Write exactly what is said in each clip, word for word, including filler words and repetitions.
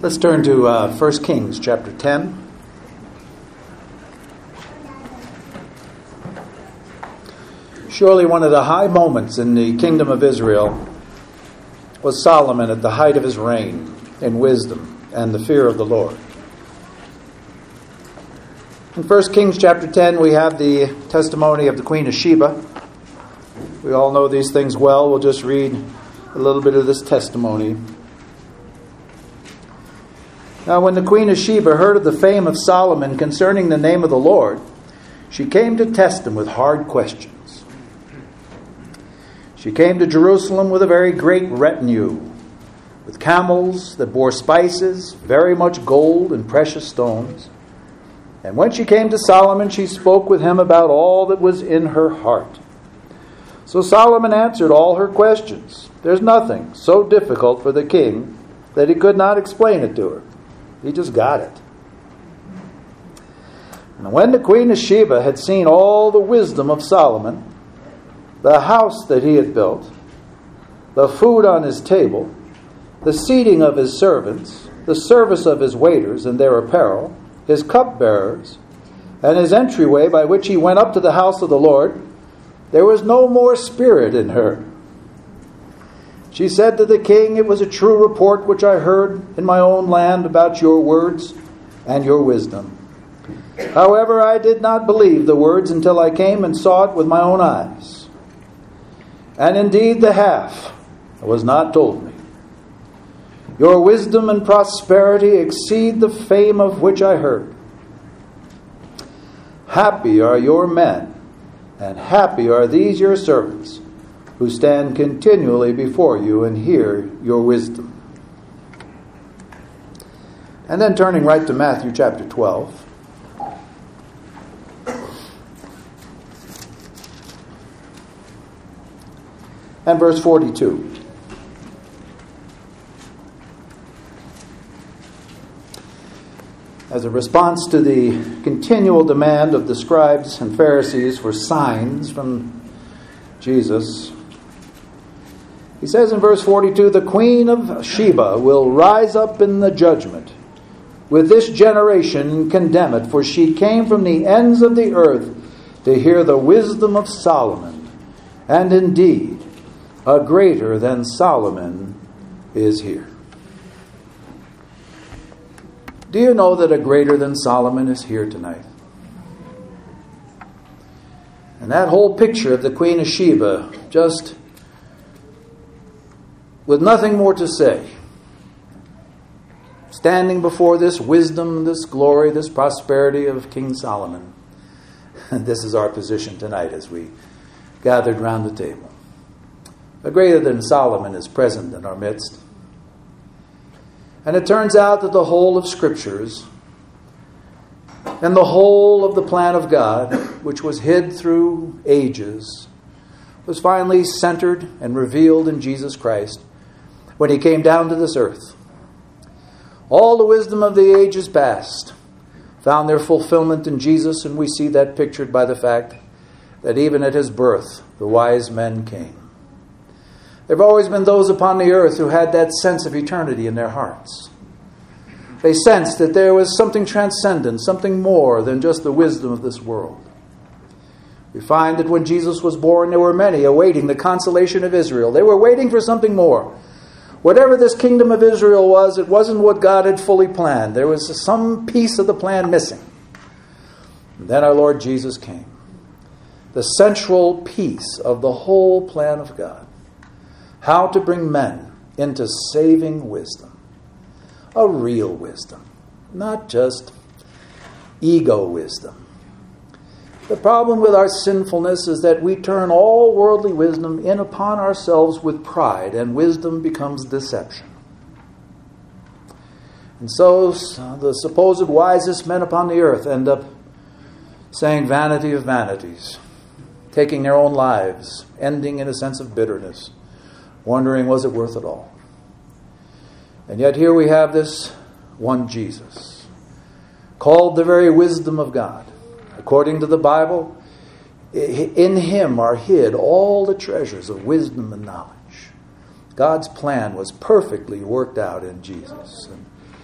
Let's turn to uh, First Kings chapter ten. Surely one of the high moments in the kingdom of Israel was Solomon at the height of his reign in wisdom and the fear of the Lord. In First Kings chapter ten, we have the testimony of the Queen of Sheba. We all know these things well. We'll just read a little bit of this testimony. Now, when the Queen of Sheba heard of the fame of Solomon concerning the name of the Lord, she came to test him with hard questions. She came to Jerusalem with a very great retinue, with camels that bore spices, very much gold and precious stones. And when she came to Solomon, she spoke with him about all that was in her heart. So Solomon answered all her questions. There's nothing so difficult for the king that he could not explain it to her. He just got it. And when the Queen of Sheba had seen all the wisdom of Solomon, the house that he had built, the food on his table, the seating of his servants, the service of his waiters and their apparel, his cupbearers, and his entryway by which he went up to the house of the Lord, there was no more spirit in her. She said to the king, "It was a true report which I heard in my own land about your words and your wisdom. However, I did not believe the words until I came and saw it with my own eyes. And indeed the half was not told me. Your wisdom and prosperity exceed the fame of which I heard. Happy are your men, and happy are these your servants, who stand continually before you and hear your wisdom." And then turning right to Matthew chapter twelve. And verse forty-two. As a response to the continual demand of the scribes and Pharisees for signs from Jesus, he says in verse forty-two, "The Queen of Sheba will rise up in the judgment with this generation and condemn it, for she came from the ends of the earth to hear the wisdom of Solomon. And indeed, a greater than Solomon is here." Do you know that a greater than Solomon is here tonight? And that whole picture of the Queen of Sheba, just with nothing more to say, standing before this wisdom, this glory, this prosperity of King Solomon. And this is our position tonight as we gathered round the table. A greater than Solomon is present in our midst. And it turns out that the whole of Scriptures and the whole of the plan of God, which was hid through ages, was finally centered and revealed in Jesus Christ when he came down to this earth. All the wisdom of the ages past found their fulfillment in Jesus, and we see that pictured by the fact that even at his birth, the wise men came. There have always been those upon the earth who had that sense of eternity in their hearts. They sensed that there was something transcendent, something more than just the wisdom of this world. We find that when Jesus was born, there were many awaiting the consolation of Israel. They were waiting for something more. Whatever this kingdom of Israel was, it wasn't what God had fully planned. There was some piece of the plan missing. And then our Lord Jesus came. The central piece of the whole plan of God. How to bring men into saving wisdom. A real wisdom. Not just ego wisdom. The problem with our sinfulness is that we turn all worldly wisdom in upon ourselves with pride, and wisdom becomes deception. And so the supposed wisest men upon the earth end up saying vanity of vanities, taking their own lives, ending in a sense of bitterness, wondering, was it worth it all? And yet here we have this one Jesus, called the very wisdom of God. According to the Bible, in him are hid all the treasures of wisdom and knowledge. God's plan was perfectly worked out in Jesus. And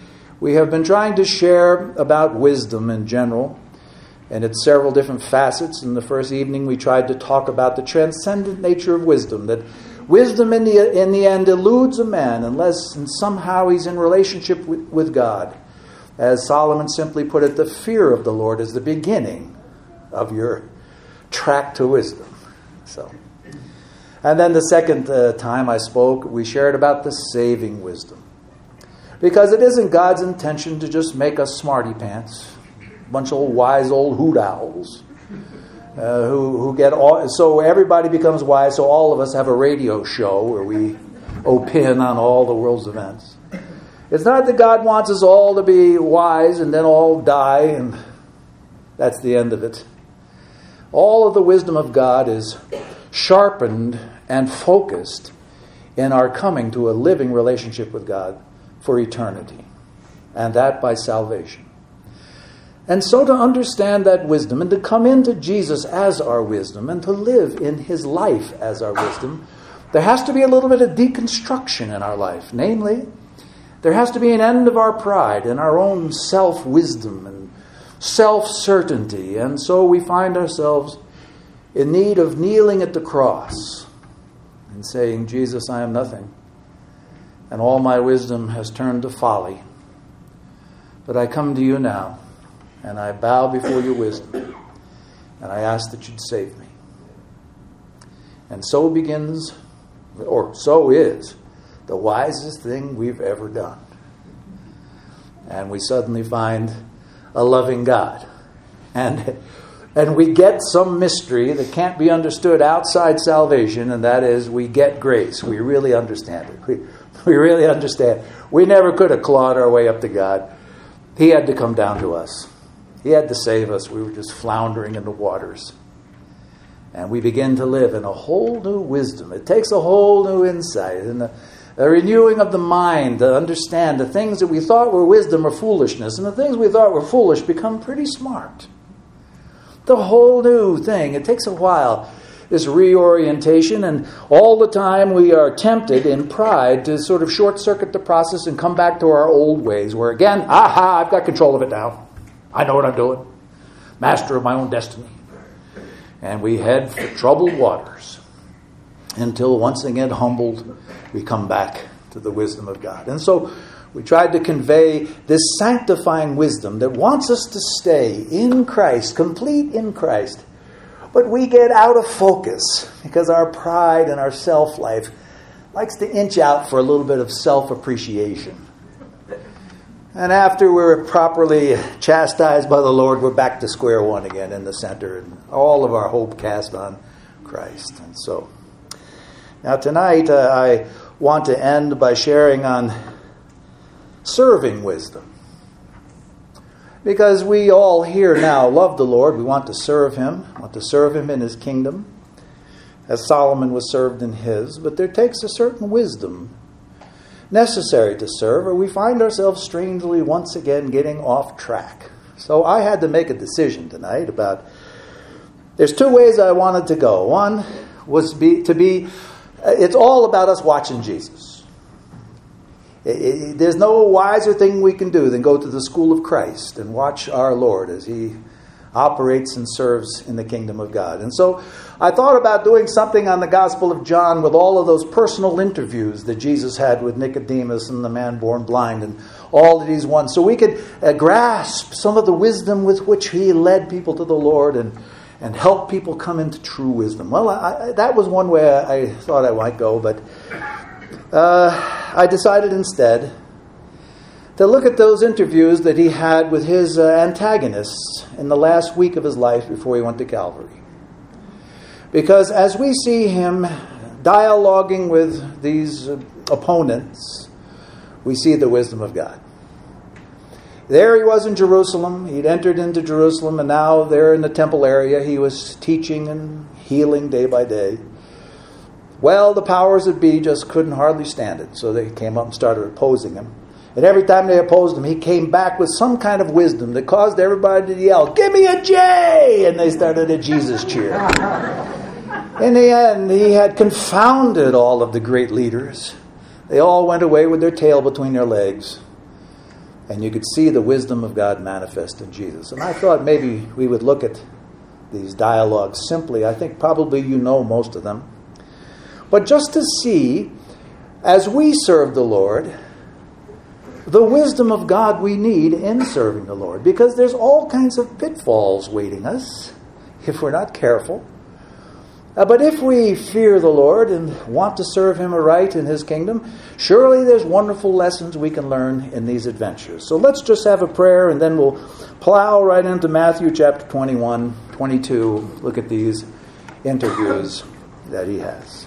We have been trying to share about wisdom in general, and its several different facets. In the first evening, we tried to talk about the transcendent nature of wisdom, that wisdom in the in the end eludes a man unless and somehow he's in relationship with, with God. As Solomon simply put it, the fear of the Lord is the beginning of your track to wisdom. So, and then the second uh, time I spoke, we shared about the saving wisdom. Because it isn't God's intention to just make us smarty pants, a bunch of old wise old hoot owls, uh, who who get all, so everybody becomes wise. So all of us have a radio show where we opine on all the world's events. It's not that God wants us all to be wise and then all die and that's the end of it. All of the wisdom of God is sharpened and focused in our coming to a living relationship with God for eternity, and that by salvation. And so to understand that wisdom and to come into Jesus as our wisdom and to live in his life as our wisdom, there has to be a little bit of deconstruction in our life. Namely, there has to be an end of our pride and our own self-wisdom and self-certainty. And so we find ourselves in need of kneeling at the cross and saying, Jesus, I am nothing, and all my wisdom has turned to folly. But I come to you now, and I bow before your wisdom, and I ask that you'd save me. And so begins, or so is, the wisest thing we've ever done. And we suddenly find a loving God. And, and we get some mystery that can't be understood outside salvation, and that is we get grace. We really understand it. We, we really understand. We never could have clawed our way up to God. He had to come down to us. He had to save us. We were just floundering in the waters. And we begin to live in a whole new wisdom. It takes a whole new insight and a, a renewing of the mind to understand the things that we thought were wisdom or foolishness, and the things we thought were foolish become pretty smart. The whole new thing. It takes a while, this reorientation, and all the time we are tempted in pride to sort of short-circuit the process and come back to our old ways, where again, aha, I've got control of it now. I know what I'm doing. Master of my own destiny. And we head for troubled waters until once again humbled, we come back to the wisdom of God. And so we tried to convey this sanctifying wisdom that wants us to stay in Christ, complete in Christ. But we get out of focus because our pride and our self-life likes to inch out for a little bit of self-appreciation. And after we're properly chastised by the Lord, we're back to square one again in the center, and all of our hope cast on Christ. And so, now tonight uh, I want to end by sharing on serving wisdom. Because we all here now love the Lord. We want to serve him, want to serve him in his kingdom, as Solomon was served in his. But there takes a certain wisdom necessary to serve, or we find ourselves strangely once again getting off track. So I had to make a decision tonight about, there's two ways I wanted to go. One was be, to be, it's all about us watching Jesus. It, it, there's no wiser thing we can do than go to the school of Christ and watch our Lord as he operates and serves in the kingdom of God. And so I thought about doing something on the Gospel of John with all of those personal interviews that Jesus had with Nicodemus and the man born blind and all that he's won, so we could uh, grasp some of the wisdom with which he led people to the Lord and and help people come into true wisdom. Well, I, I, that was one way I, I thought I might go, but uh, I decided instead to look at those interviews that he had with his uh, antagonists in the last week of his life before he went to Calvary. Because as we see him dialoguing with these uh, opponents, we see the wisdom of God. There he was in Jerusalem. He'd entered into Jerusalem, and now there in the temple area, he was teaching and healing day by day. Well, the powers that be just couldn't hardly stand it, so they came up and started opposing him. And every time they opposed him, he came back with some kind of wisdom that caused everybody to yell, "Give me a J!" And they started a Jesus cheer. In the end, he had confounded all of the great leaders. They all went away with their tail between their legs. And you could see the wisdom of God manifest in Jesus. And I thought maybe we would look at these dialogues simply. I think probably you know most of them. But just to see, as we serve the Lord, the wisdom of God we need in serving the Lord. Because there's all kinds of pitfalls waiting us if we're not careful. Uh, but if we fear the Lord and want to serve Him aright in His kingdom, surely there's wonderful lessons we can learn in these adventures. So let's just have a prayer and then we'll plow right into Matthew chapter twenty-one, twenty-two. Look at these interviews that he has.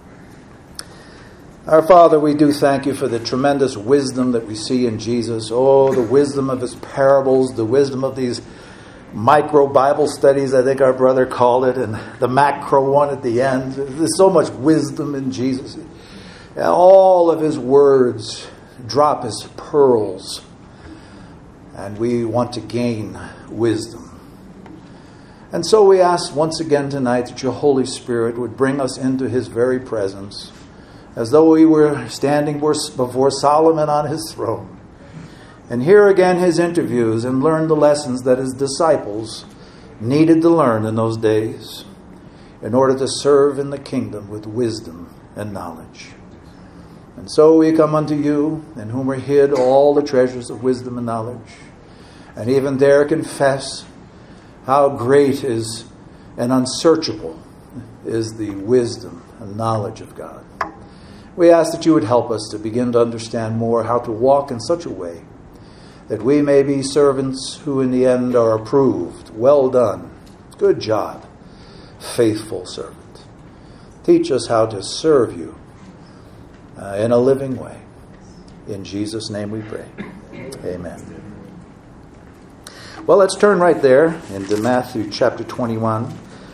Our Father, we do thank you for the tremendous wisdom that we see in Jesus. Oh, the wisdom of His parables, the wisdom of these micro Bible studies, I think our brother called it, and the macro one at the end. There's so much wisdom in Jesus. All of His words drop as pearls, and we want to gain wisdom. And so we ask once again tonight that your Holy Spirit would bring us into His very presence, as though we were standing before Solomon on his throne, and hear again his interviews and learn the lessons that his disciples needed to learn in those days in order to serve in the kingdom with wisdom and knowledge. And so we come unto you, in whom are hid all the treasures of wisdom and knowledge, and even dare confess how great is and unsearchable is the wisdom and knowledge of God. We ask that you would help us to begin to understand more how to walk in such a way that we may be servants who in the end are approved. Well done. Good job. Faithful servant. Teach us how to serve you uh, in a living way. In Jesus' name we pray. Amen. Well, let's turn right there into Matthew chapter twenty-one,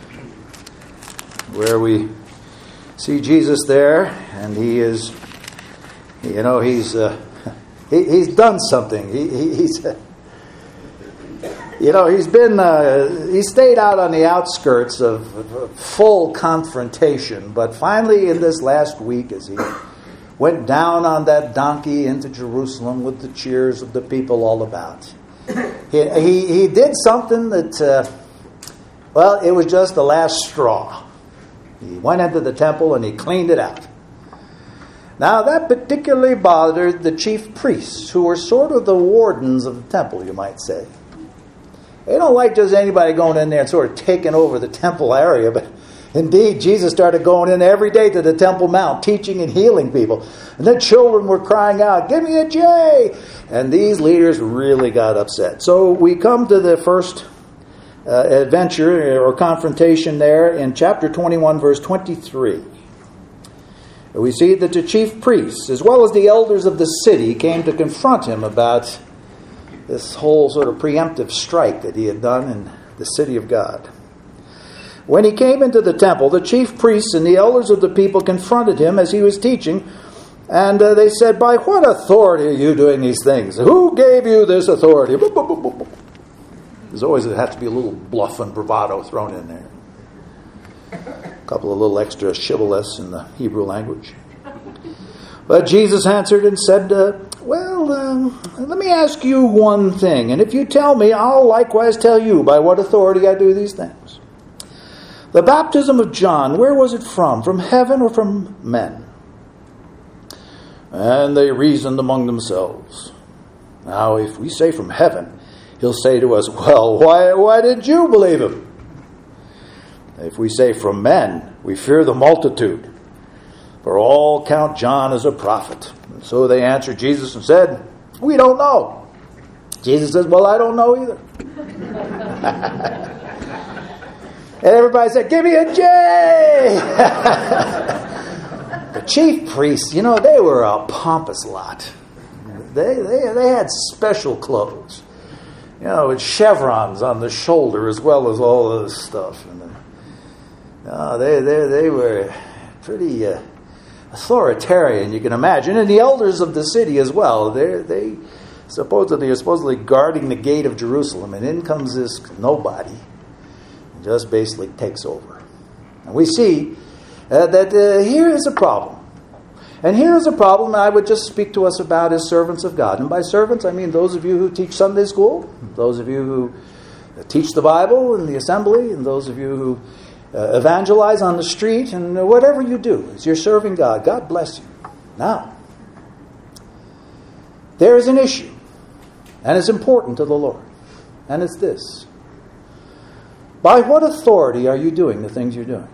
where we see Jesus there, and he is, you know, he's uh, he, he's done something. He, he, he's, uh, you know, he's been uh, he stayed out on the outskirts of, of full confrontation, but finally, in this last week, as he went down on that donkey into Jerusalem with the cheers of the people all about, he he, he did something that, uh, well, it was just the last straw. He went into the temple and he cleaned it out. Now, that particularly bothered the chief priests, who were sort of the wardens of the temple, you might say. They don't like just anybody going in there and sort of taking over the temple area, but indeed, Jesus started going in every day to the Temple Mount, teaching and healing people. And the children were crying out, "Give me a J!" And these leaders really got upset. So we come to the first Uh, adventure or confrontation there in chapter twenty-one, verse twenty-three. We see that the chief priests, as well as the elders of the city, came to confront him about this whole sort of preemptive strike that he had done in the city of God. When he came into the temple, the chief priests and the elders of the people confronted him as he was teaching, and uh, they said, "By what authority are you doing these things? Who gave you this authority?" There's always has to be a little bluff and bravado thrown in there. A couple of little extra shibboleths in the Hebrew language. But Jesus answered and said, uh, well, uh, let me ask you one thing. And if you tell me, I'll likewise tell you by what authority I do these things. The baptism of John, where was it from? From heaven or from men? And they reasoned among themselves. Now, if we say from heaven, he'll say to us, well, why, why didn't you believe him? If we say from men, we fear the multitude, for all count John as a prophet. And so they answered Jesus and said, we don't know. Jesus says, well, I don't know either. And everybody said, give me a J! The chief priests, you know, they were a pompous lot. They, they, they had special clothes. You know, with chevrons on the shoulder as well as all of this stuff. And, uh, they, they, they were pretty uh, authoritarian, you can imagine. And the elders of the city as well. They they supposedly are supposedly guarding the gate of Jerusalem. And in comes this nobody and just basically takes over. And we see uh, that uh, here is a problem. And here's a problem I would just speak to us about as servants of God. And by servants, I mean those of you who teach Sunday school, those of you who teach the Bible in the assembly, and those of you who uh, evangelize on the street, and whatever you do, as you're serving God. God bless you. Now, there is an issue, and it's important to the Lord, and it's this. By what authority are you doing the things you're doing?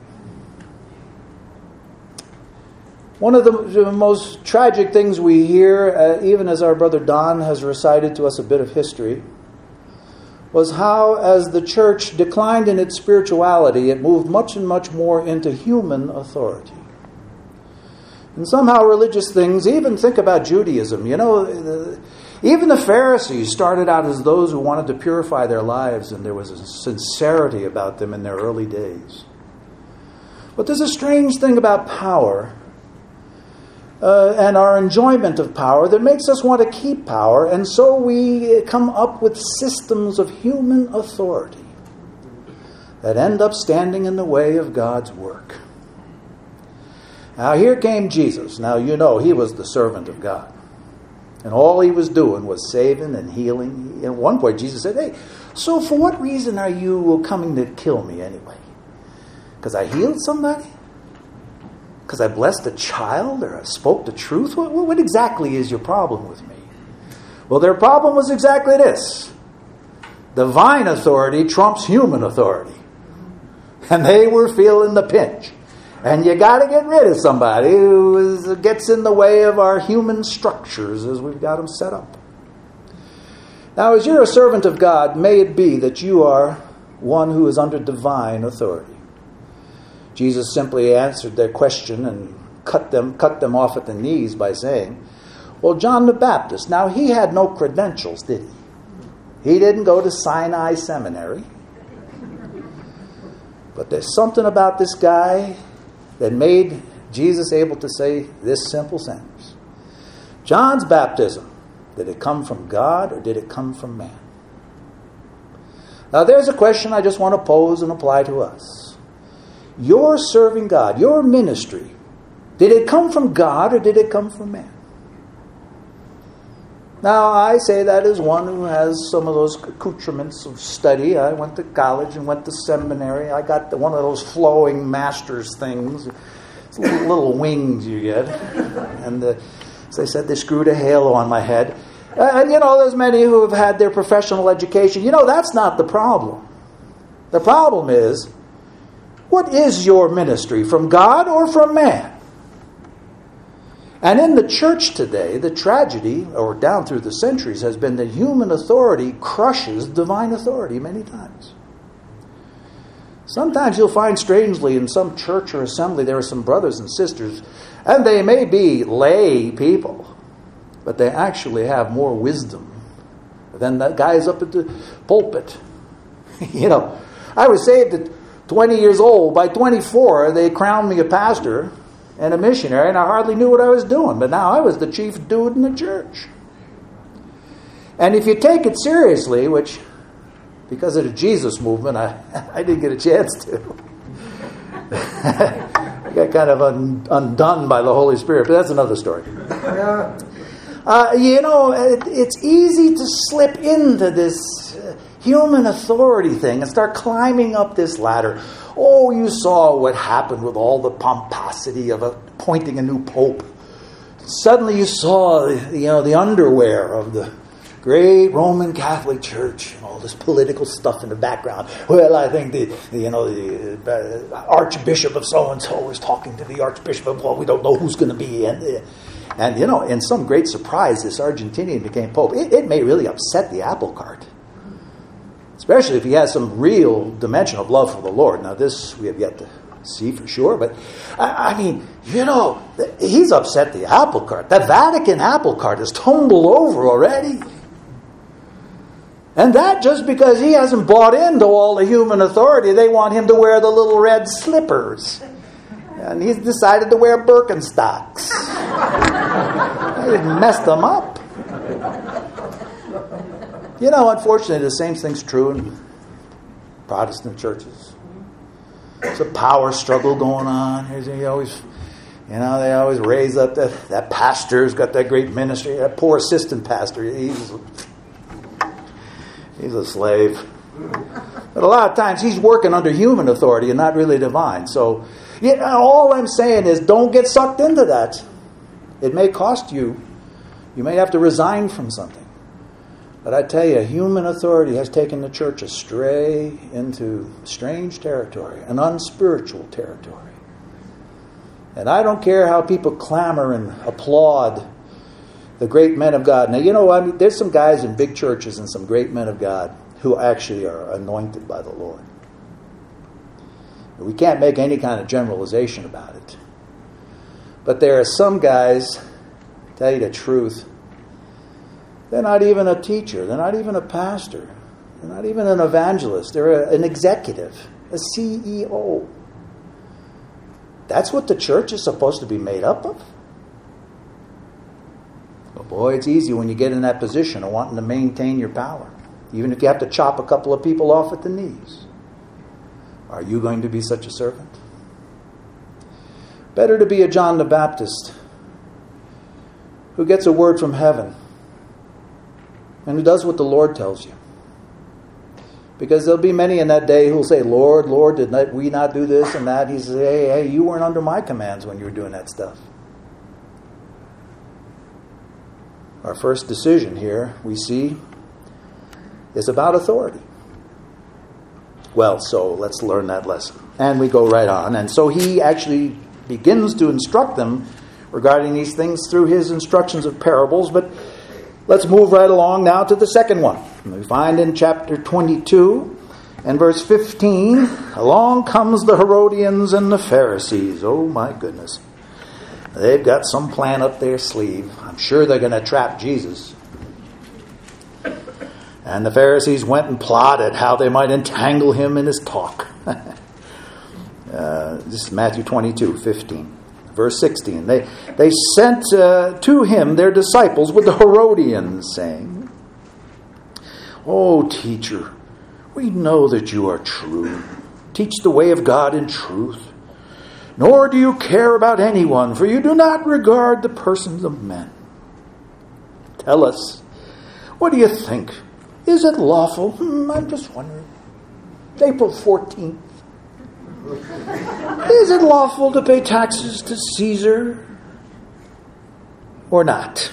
One of the, the most tragic things we hear, uh, even as our brother Don has recited to us a bit of history, was how as the church declined in its spirituality, it moved much and much more into human authority. And somehow religious things, even think about Judaism, you know, the, even the Pharisees started out as those who wanted to purify their lives, and there was a sincerity about them in their early days. But there's a strange thing about power uh, and our enjoyment of power that makes us want to keep power, and so we come up with systems of human authority that end up standing in the way of God's work. Now here came Jesus. Now you know he was the servant of God. And all he was doing was saving and healing. At one point Jesus said, hey, so for what reason are you coming to kill me anyway? Because I healed somebody? Because I blessed a child or I spoke the truth? What, what exactly is your problem with me? Well, their problem was exactly this. Divine authority trumps human authority. And they were feeling the pinch. And you got to get rid of somebody who is, gets in the way of our human structures as we've got them set up. Now, as you're a servant of God, may it be that you are one who is under divine authority. Jesus simply answered their question and cut them, cut them off at the knees by saying, well, John the Baptist, now he had no credentials, did he? He didn't go to Sinai Seminary. But there's something about this guy that made Jesus able to say this simple sentence. John's baptism, did it come from God or did it come from man? Now there's a question I just want to pose and apply to us. Your serving God, your ministry, did it come from God or did it come from man? Now I say that as one who has some of those accoutrements of study. I went to college and went to seminary. I got the, one of those flowing master's things. It's little, little wings you get. And uh, as I said, they screwed a halo on my head. Uh, and you know, there's many who have had their professional education. You know, that's not the problem. The problem is, what is your ministry, from God or from man? And in the church today, the tragedy, or down through the centuries, has been that human authority crushes divine authority many times. Sometimes you'll find, strangely, in some church or assembly, there are some brothers and sisters, and they may be lay people, but they actually have more wisdom than the guys up at the pulpit. You know, I was saved at twenty years old. By twenty-four, they crowned me a pastor and a missionary, and I hardly knew what I was doing. But now I was the chief dude in the church. And if you take it seriously, which, because of the Jesus movement, I, I didn't get a chance to. I got kind of un, undone by the Holy Spirit, but that's another story. Uh, you know, it, it's easy to slip into this uh, human authority thing and start climbing up this ladder. Oh, you saw what happened with all the pomposity of appointing a new pope. Suddenly you saw, you know, the underwear of the great Roman Catholic Church and all this political stuff in the background. Well, I think the, the you know the uh, Archbishop of so and so is talking to the Archbishop of, well, we don't know who's going to be, and uh, and you know, in some great surprise, this Argentinian became pope. It, it may really upset the apple cart, especially if he has some real dimension of love for the Lord. Now, this we have yet to see for sure, but I, I mean, you know, he's upset the apple cart. The Vatican apple cart has tumbled over already. And that just because he hasn't bought into all the human authority. They want him to wear the little red slippers. And he's decided to wear Birkenstocks. They messed them up. You know, unfortunately, the same thing's true in Protestant churches. There's a power struggle going on. There's, you always, You know, they always raise up that, that pastor's got that great ministry. That poor assistant pastor, he's, he's a slave. But a lot of times he's working under human authority and not really divine. So, you know, all I'm saying is don't get sucked into that. It may cost you. You may have to resign from something. But I tell you, human authority has taken the church astray into strange territory, an unspiritual territory. And I don't care how people clamor and applaud the great men of God. Now, you know, I mean, there's some guys in big churches and some great men of God who actually are anointed by the Lord. We can't make any kind of generalization about it. But there are some guys, tell you the truth, they're not even a teacher. They're not even a pastor. They're not even an evangelist. They're a, an executive, a C E O. That's what the church is supposed to be made up of. But boy, it's easy when you get in that position of wanting to maintain your power. Even if you have to chop a couple of people off at the knees. Are you going to be such a servant? Better to be a John the Baptist who gets a word from heaven and who does what the Lord tells you. Because there'll be many in that day who will say, Lord, Lord, did not, we not do this and that? He says, hey, hey, you weren't under my commands when you were doing that stuff. Our first decision here, we see, is about authority. Well, so let's learn that lesson. And we go right on. And so he actually begins to instruct them regarding these things through his instructions of parables. But let's move right along now to the second one. We find in chapter twenty-two and verse fifteen, along comes the Herodians and the Pharisees. Oh my goodness. They've got some plan up their sleeve. I'm sure they're going to trap Jesus. And the Pharisees went and plotted how they might entangle him in his talk. uh, this is Matthew twenty-two, fifteen. Verse sixteen. They, they sent uh, to him their disciples with the Herodians, saying, O teacher, we know that you are true. Teach the way of God in truth. Nor do you care about anyone, for you do not regard the persons of men. Tell us, what do you think? Is it lawful? Hmm, I'm just wondering. April fourteenth. Is it lawful to pay taxes to Caesar or not?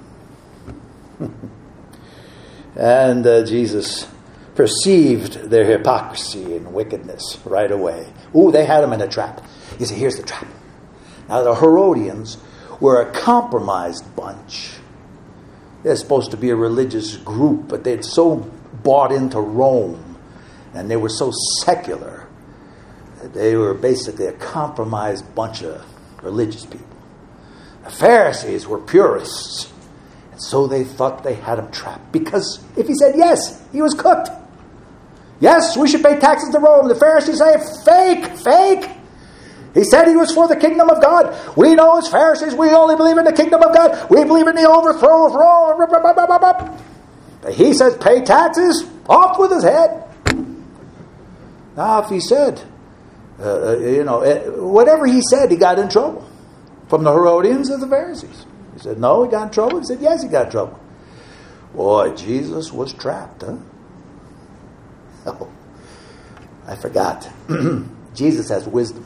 And uh, Jesus perceived their hypocrisy and wickedness right away. Ooh, they had him in a trap. You see, here's the trap. Now, the Herodians were a compromised bunch. They're supposed to be a religious group, but they'd so bought into Rome, and they were so secular. They were basically a compromised bunch of religious people. The Pharisees were purists. And so they thought they had him trapped. Because if he said yes, he was cooked. Yes, we should pay taxes to Rome. The Pharisees say, fake, fake. He said he was for the kingdom of God. We know as Pharisees, we only believe in the kingdom of God. We believe in the overthrow of Rome. But he says, pay taxes, off with his head. Now, if he said, uh, you know, whatever he said, he got in trouble. From the Herodians and the Pharisees. He said, no, he got in trouble. He said, yes, he got in trouble. Boy, Jesus was trapped, huh? Oh, I forgot. Jesus has wisdom.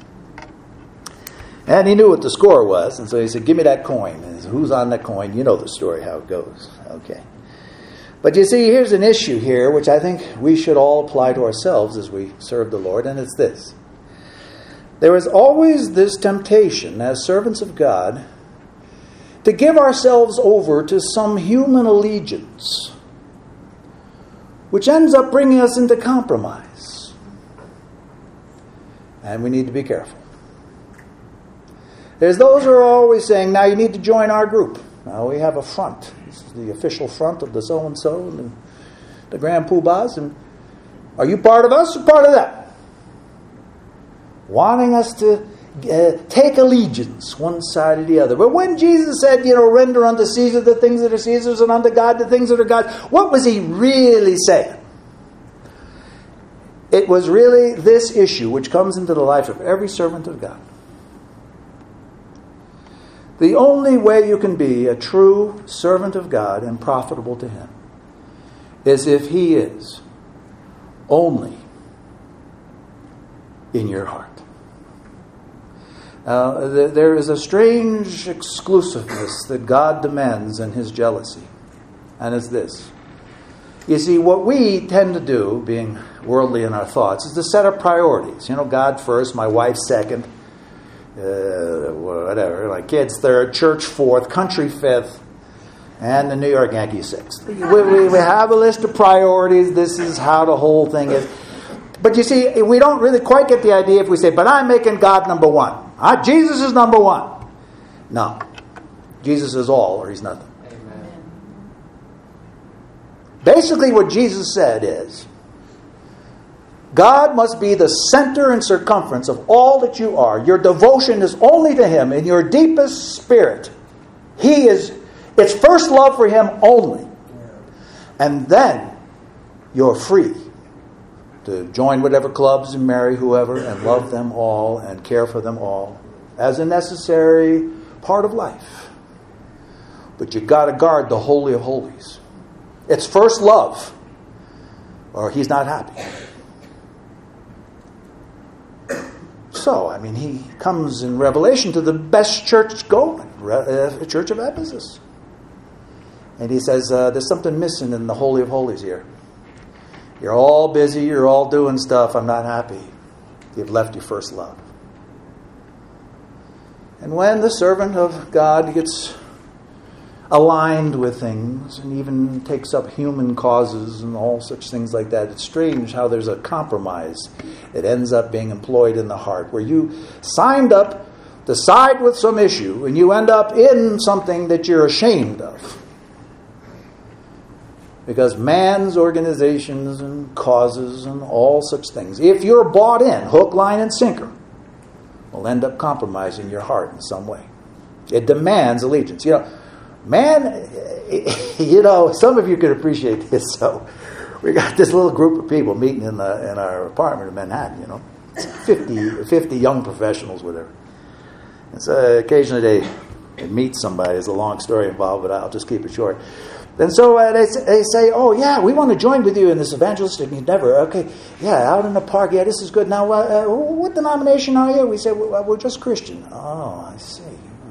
And he knew what the score was. And so he said, give me that coin. And he said, who's on that coin? You know the story, how it goes. Okay. But you see, here's an issue here, which I think we should all apply to ourselves as we serve the Lord. And it's this. There is always this temptation as servants of God to give ourselves over to some human allegiance, which ends up bringing us into compromise. And we need to be careful. There's those who are always saying, now you need to join our group. Now we have a front. This is the official front of the so-and-so and the, the Grand Poobahs. And are you part of us or part of that? Wanting us to uh, take allegiance one side or the other. But when Jesus said, you know, render unto Caesar the things that are Caesar's and unto God the things that are God's, what was he really saying? It was really this issue which comes into the life of every servant of God. The only way you can be a true servant of God and profitable to Him is if He is only in your heart. Uh, th- there is a strange exclusiveness that God demands in His jealousy, and it's this. You see, what we tend to do, being worldly in our thoughts, is to set up priorities. You know, God first, my wife second, uh, whatever, my kids third, church fourth, country fifth, and the New York Yankees sixth. We, we, we have a list of priorities. This is how the whole thing is. But you see, we don't really quite get the idea if we say, but I'm making God number one. Uh, Jesus is number one. No. Jesus is all or He's nothing. Amen. Basically what Jesus said is, God must be the center and circumference of all that you are. Your devotion is only to Him in your deepest spirit. He is, it's first love for Him only. And then you're free to join whatever clubs and marry whoever and love them all and care for them all as a necessary part of life. But you got to guard the Holy of Holies. It's first love, or He's not happy. So, I mean, He comes in Revelation to the best church going, uh, Church of Ephesus. And He says, uh, there's something missing in the Holy of Holies here. You're all busy, you're all doing stuff, I'm not happy. You've left your first love. And when the servant of God gets aligned with things and even takes up human causes and all such things like that, it's strange how there's a compromise that ends up being employed in the heart, where you signed up to side with some issue and you end up in something that you're ashamed of. Because man's organizations and causes and all such things, if you're bought in, hook, line, and sinker, will end up compromising your heart in some way. It demands allegiance. You know, man, you know, some of you could appreciate this. So we got this little group of people meeting in the in our apartment in Manhattan, you know. It's fifty, fifty young professionals, whatever. And so occasionally they, they meet somebody. There's a long story involved, but I'll just keep it short. And so uh, they, they say, oh, yeah, we want to join with you in this evangelistic endeavor. Okay, yeah, out in the park. Yeah, this is good. Now, uh, uh, what denomination are you? We say, well, we're just Christian. Oh, I see.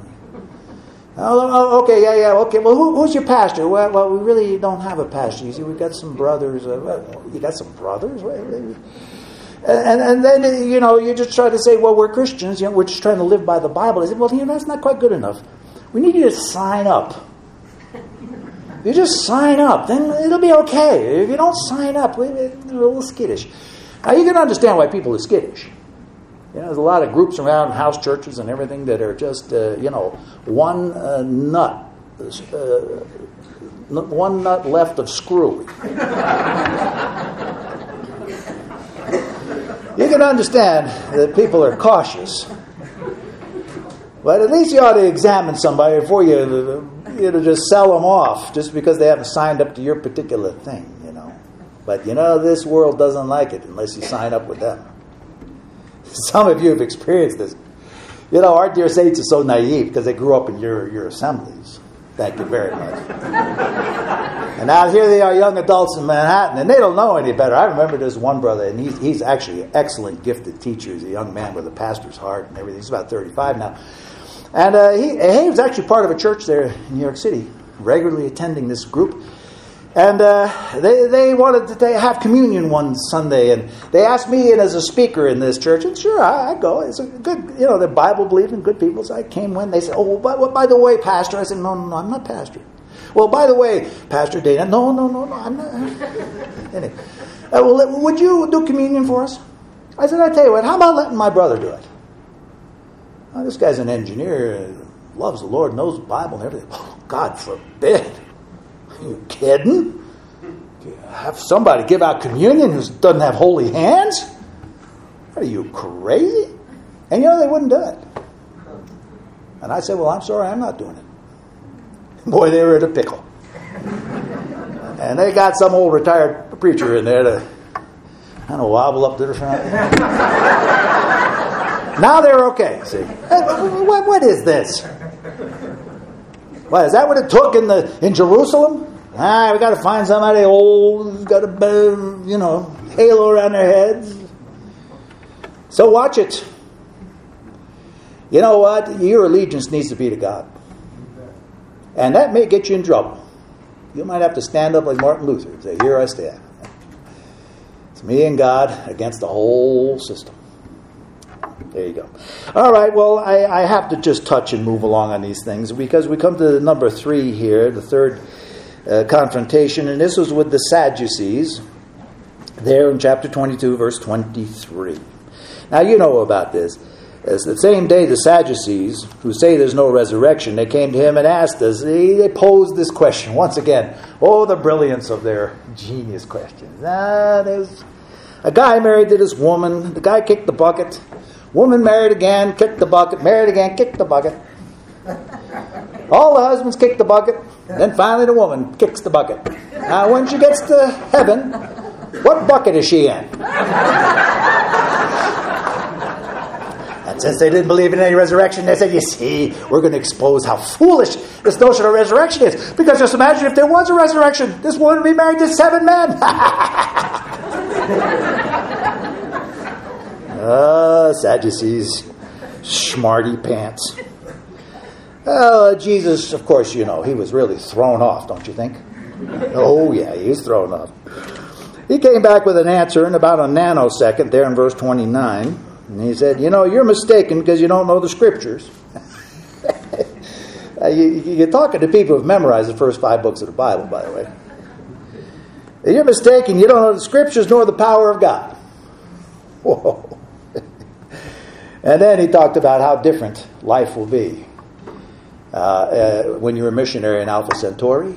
Oh, okay, yeah, yeah, okay. Well, who, who's your pastor? Well, well, we really don't have a pastor. You see, we've got some brothers. Uh, well, you got some brothers? And, and then, you know, you just try to say, well, we're Christians. You know, we're just trying to live by the Bible. I said, well, you know, that's not quite good enough. We need you to sign up. You just sign up, then it'll be okay. If you don't sign up, we're a little skittish. Now, you can understand why people are skittish. You know, there's a lot of groups around, house churches and everything, that are just, uh, you know, one uh, nut, uh, one nut left of screw. You can understand that people are cautious. But at least you ought to examine somebody before you... you know, just sell them off just because they haven't signed up to your particular thing, you know. But, you know, this world doesn't like it unless you sign up with them. Some of you have experienced this. You know, our dear saints are so naive because they grew up in your, your assemblies. Thank you very much. And now here they are, young adults in Manhattan, and they don't know any better. I remember there's one brother, and he's, he's actually an excellent, gifted teacher. He's a young man with a pastor's heart and everything. He's about thirty-five now. And uh, he, he was actually part of a church there in New York City, regularly attending this group. And uh, they they wanted to they have communion one Sunday, and they asked me in as a speaker in this church. And sure, I, I go. It's a good, you know, they're Bible-believing, good people. So I came when they said, oh, well, by, well, by the way, Pastor. I said, no, no, no, I'm not Pastor. Well, by the way, Pastor Dana. No, no, no, no, I'm not. Anyway, uh, well, would you do communion for us? I said, I tell you what, how about letting my brother do it? Oh, this guy's an engineer, loves the Lord, knows the Bible and everything. Oh, God forbid. Are you kidding? Have somebody give out communion who doesn't have holy hands? Are you crazy? And you know, they wouldn't do it. And I said, well, I'm sorry, I'm not doing it. Boy, they were in a pickle. And they got some old retired preacher in there to kind of wobble up to the front. Now they're okay, see. What, what is this? What, is that what it took in the in Jerusalem? Ah, we got to find somebody old who's got a, you know, halo around their heads. So watch it. You know what? Your allegiance needs to be to God. And that may get you in trouble. You might have to stand up like Martin Luther and say, here I stand. It's me and God against the whole system. There you go. All right, well, I, I have to just touch and move along on these things because we come to number three here, the third uh, confrontation, and this was with the Sadducees there in chapter twenty-two, verse twenty-three. Now, you know about this. It's the same day the Sadducees, who say there's no resurrection, they came to him and asked us, they, they posed this question. Once again, oh, the brilliance of their genius questions. Ah, there's a guy married to this woman. The guy kicked the bucket. Woman married again, kicked the bucket. Married again, kicked the bucket. All the husbands kick the bucket. Then finally the woman kicks the bucket. Now, when she gets to heaven, what bucket is she in? Since they didn't believe in any resurrection, they said, you see, we're going to expose how foolish this notion of resurrection is. Because just imagine if there was a resurrection, this woman would be married to seven men. Ah, Sadducees, smarty pants. Oh, Jesus, of course, you know, he was really thrown off, don't you think? Oh, yeah, he was thrown off. He came back with an answer in about a nanosecond there in verse twenty-nine. And he said, you know, you're mistaken because you don't know the Scriptures. uh, you, you're talking to people who've memorized the first five books of the Bible, by the way. You're mistaken. You don't know the Scriptures nor the power of God. Whoa. And then he talked about how different life will be uh, uh, when you're a missionary in Alpha Centauri.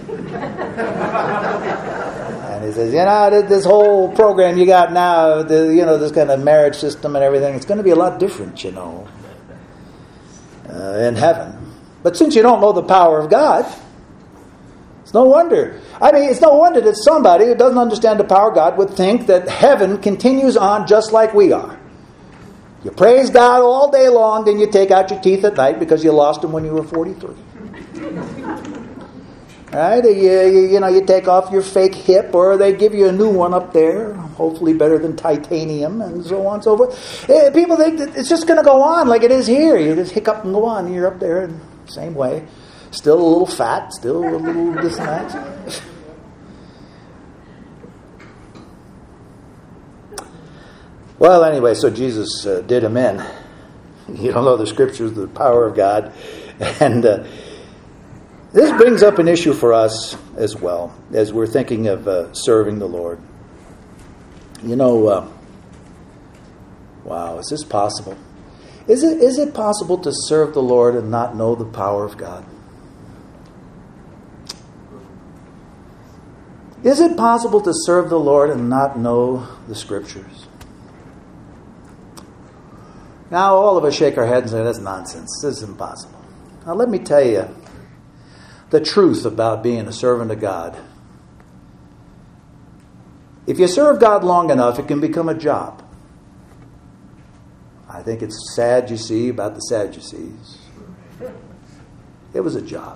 And he says, you know, this whole program you got now, the, you know, this kind of marriage system and everything, it's going to be a lot different, you know, uh, in heaven. But since you don't know the power of God, it's no wonder. I mean, it's no wonder that somebody who doesn't understand the power of God would think that heaven continues on just like we are. You praise God all day long, then you take out your teeth at night because you lost them when you were forty-three. Right? You, you, you know, you take off your fake hip, or they give you a new one up there, hopefully better than titanium, and so on and so forth. People think that it's just going to go on like it is here. You just hiccup and go on, and you're up there in the same way. Still a little fat, still a little this and that. Well, anyway, so Jesus uh, did him in. You don't know the Scriptures, the power of God. And uh, this brings up an issue for us as well, as we're thinking of uh, serving the Lord. You know, uh, wow, is this possible? Is it is it possible to serve the Lord and not know the power of God? Is it possible to serve the Lord and not know the Scriptures? Now, all of us shake our heads and say, that's nonsense. This is impossible. Now, let me tell you the truth about being a servant of God. If you serve God long enough, it can become a job. I think it's sad, you see, about the Sadducees. It was a job.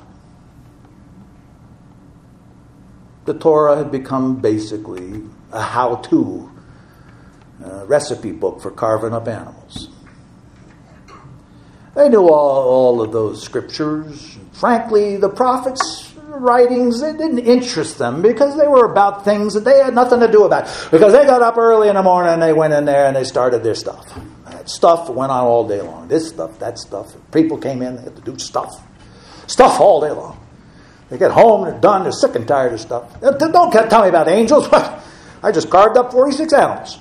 The Torah had become basically a how-to uh, recipe book for carving up animals. They knew all, all of those scriptures. Frankly, the prophets' writings, it didn't interest them because they were about things that they had nothing to do about. Because they got up early in the morning and they went in there and they started their stuff. That stuff went on all day long. This stuff, that stuff. People came in, they had to do stuff. Stuff all day long. They get home, they're done, they're sick and tired of stuff. Don't tell me about angels. I just carved up forty-six animals.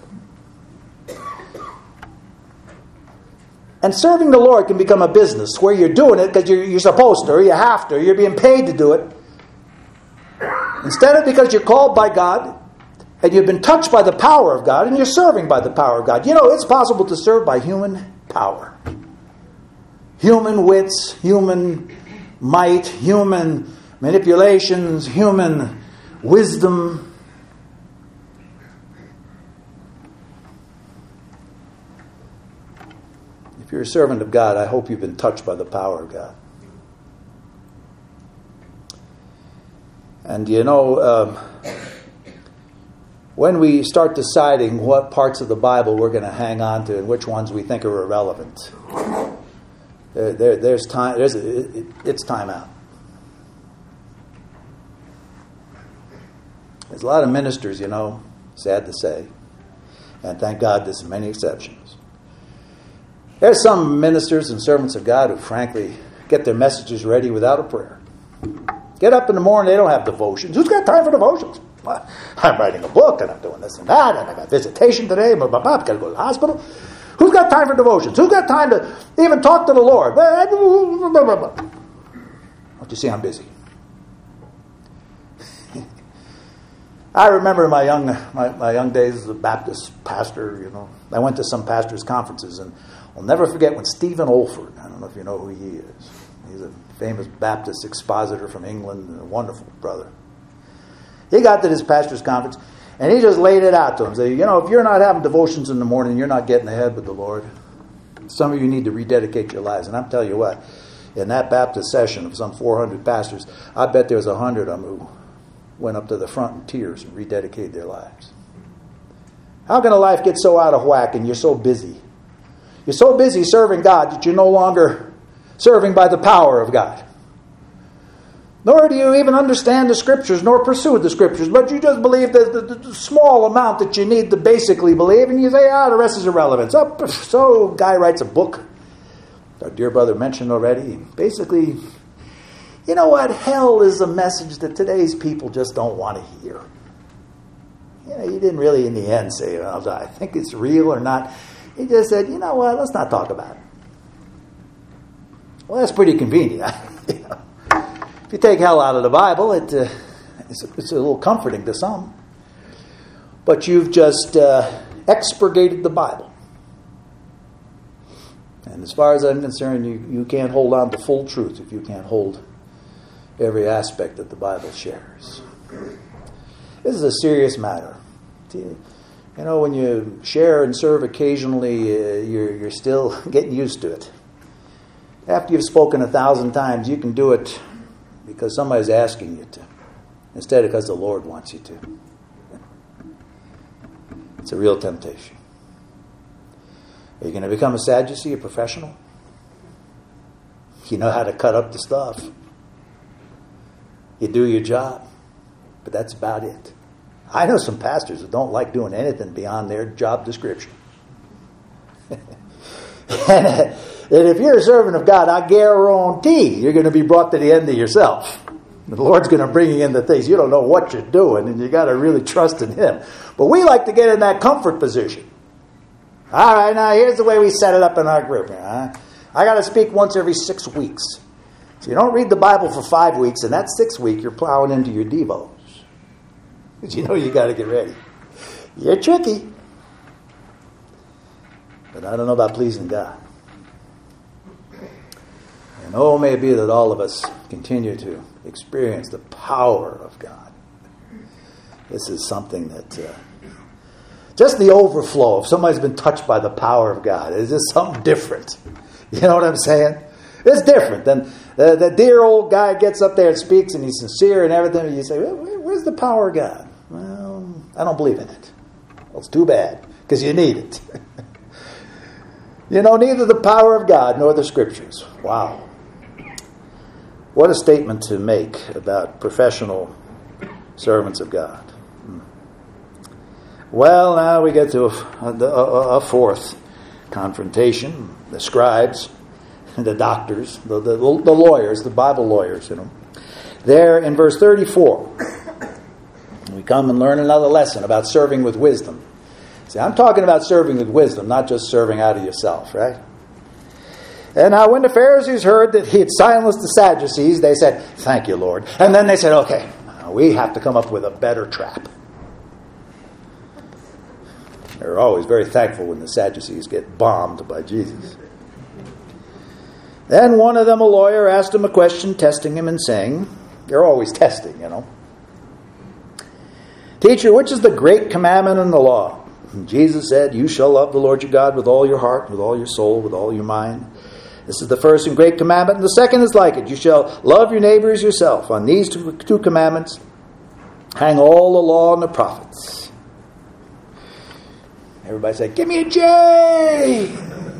And serving the Lord can become a business where you're doing it because you're, you're supposed to, or you have to, or you're being paid to do it. Instead of because you're called by God and you've been touched by the power of God and you're serving by the power of God. You know, it's possible to serve by human power. Human wits, human might, human manipulations, human wisdom. If you're a servant of God, I hope you've been touched by the power of God. And you know, um, when we start deciding what parts of the Bible we're going to hang on to and which ones we think are irrelevant, there, there, there's time. There's a, it, it's time out. There's a lot of ministers, you know, sad to say, and thank God there's many exceptions. There's some ministers and servants of God who, frankly, get their messages ready without a prayer. Get up in the morning, they don't have devotions. Who's got time for devotions? Well, I'm writing a book, and I'm doing this and that, and I got visitation today, blah, blah, blah, I've got to go to the hospital. Who's got time for devotions? Who's got time to even talk to the Lord? Blah, blah, blah, blah. Don't you see I'm busy? I remember my young my, my young days as a Baptist pastor, you know. I went to some pastors' conferences, and I'll never forget when Stephen Olford, I don't know if you know who he is. He's a famous Baptist expositor from England, and a wonderful brother. He got to this pastor's conference, and he just laid it out to him. Say, you know, if you're not having devotions in the morning, you're not getting ahead with the Lord. Some of you need to rededicate your lives. And I'm telling you what, in that Baptist session of some four hundred pastors, I bet there was one hundred of them who went up to the front in tears and rededicated their lives. How can a life get so out of whack and you're so busy? You're so busy serving God that you're no longer serving by the power of God. Nor do you even understand the Scriptures, nor pursue the Scriptures, but you just believe the, the, the small amount that you need to basically believe, and you say, ah, the rest is irrelevant. So, so a guy writes a book, our dear brother mentioned already, basically, you know what? Hell is a message that today's people just don't want to hear. You know, he didn't really, in the end, say, well, I think it's real or not. He just said, you know what? Let's not talk about it. Well, that's pretty convenient. You know, if you take hell out of the Bible, it uh, it's, a, it's a little comforting to some. But you've just uh, expurgated the Bible. And as far as I'm concerned, you, you can't hold on to full truth if you can't hold every aspect that the Bible shares. This is a serious matter. You know, when you share and serve occasionally, uh, you're, you're still getting used to it. After you've spoken a thousand times, you can do it because somebody's asking you to, instead of because the Lord wants you to. It's a real temptation. Are you going to become a Sadducee, a professional? You know how to cut up the stuff. You do your job, but that's about it. I know some pastors who don't like doing anything beyond their job description. and, and if you're a servant of God, I guarantee you're going to be brought to the end of yourself. The Lord's going to bring you into things you don't know what you're doing, and you got to really trust in Him. But we like to get in that comfort position. All right, now here's the way we set it up in our group. Huh? I got to speak once every six weeks. So you don't read the Bible for five weeks, and that sixth week you're plowing into your devos. Because you know you got to get ready. You're tricky. But I don't know about pleasing God. And oh, may it be that all of us continue to experience the power of God. This is something that... Uh, just the overflow. If somebody's been touched by the power of God, it's just something different. You know what I'm saying? It's different than the, the dear old guy gets up there and speaks and he's sincere and everything. And you say, well, where's the power of God? Well, I don't believe in it. Well, it's too bad because you need it. You know, neither the power of God nor the Scriptures. Wow. What a statement to make about professional servants of God. Well, now we get to a, a, a fourth confrontation. The scribes, the doctors, the, the, the lawyers, the Bible lawyers, you know. There in verse thirty-four, we come and learn another lesson about serving with wisdom. See, I'm talking about serving with wisdom, not just serving out of yourself, right? And now when the Pharisees heard that he had silenced the Sadducees, they said, thank you, Lord. And then they said, okay, we have to come up with a better trap. They're always very thankful when the Sadducees get bombed by Jesus. Then one of them, a lawyer, asked him a question, testing him and saying, they're always testing, you know. Teacher, which is the great commandment in the law? And Jesus said, you shall love the Lord your God with all your heart, with all your soul, with all your mind. This is the first and great commandment, and the second is like it. You shall love your neighbor as yourself. On these two, two commandments hang all the law and the prophets. Everybody say, give me a J!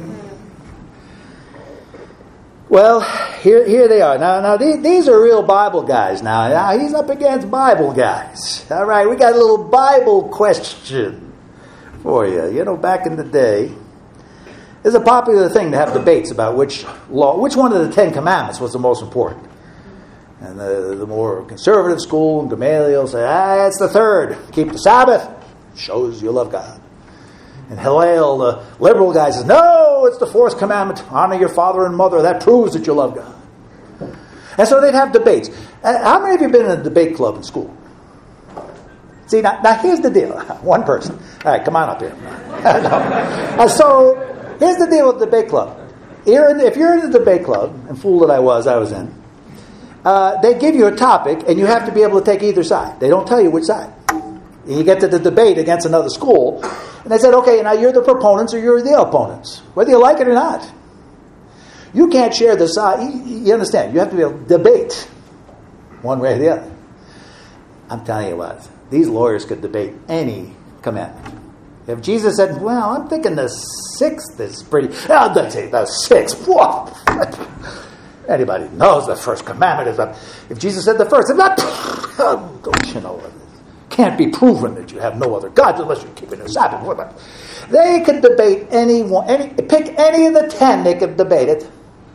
Well, here here they are. Now, now these, these are real Bible guys now. now. He's up against Bible guys. All right, we got a little Bible question for you. You know, back in the day, it's a popular thing to have debates about which law, which one of the Ten Commandments was the most important. And the, the more conservative school, Gamaliel, say, ah, it's the third. Keep the Sabbath. Shows you love God. And Hillel, the liberal guy, says, no, it's the fourth commandment. Honor your father and mother. That proves that you love God. And so they'd have debates. Uh, how many of you have been in a debate club in school? See, now, now here's the deal. One person. All right, come on up here. uh, so here's the deal with the debate club. You're in, if you're in the debate club, and fool that I was, I was in, uh, they give you a topic, and you have to be able to take either side. They don't tell you which side. And you get to the debate against another school, and they said, okay, now you're the proponents or you're the opponents, whether you like it or not. You can't share the side. You understand? You have to be able to debate one way or the other. I'm telling you what, these lawyers could debate any commandment. If Jesus said, well, I'm thinking the sixth is pretty, oh, they say the sixth. Whoa. Anybody knows the first commandment is up. If Jesus said the first, it's not, don't you know what? Can't be proven that you have no other gods unless you're keeping the Sabbath. They could debate any one, any, pick any of the ten. They could debate it.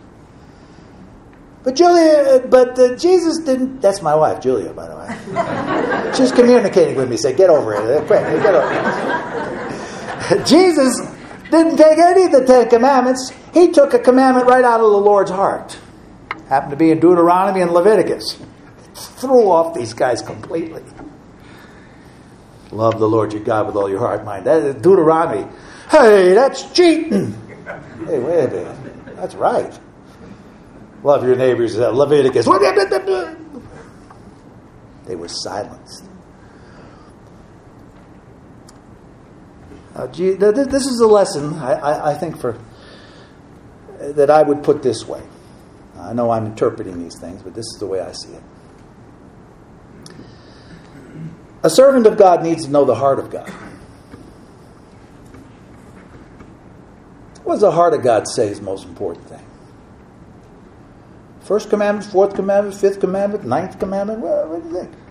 But Julia, but uh, Jesus didn't. That's my wife, Julia, by the way. She's communicating with me. Say, get over it, quick, get over it. Jesus didn't take any of the Ten Commandments. He took a commandment right out of the Lord's heart. Happened to be in Deuteronomy and Leviticus. Threw off these guys completely. Love the Lord your God with all your heart, mind. That is Deuteronomy. Hey, that's cheating. Hey, wait a minute. That's right. Love your neighbors. Uh, Leviticus. They were silenced. Uh, gee, this is a lesson, I, I, I think, for that I would put this way. I know I'm interpreting these things, but this is the way I see it. A servant of God needs to know the heart of God. What does the heart of God say is the most important thing? First commandment, fourth commandment, fifth commandment, ninth commandment? What, what do you think?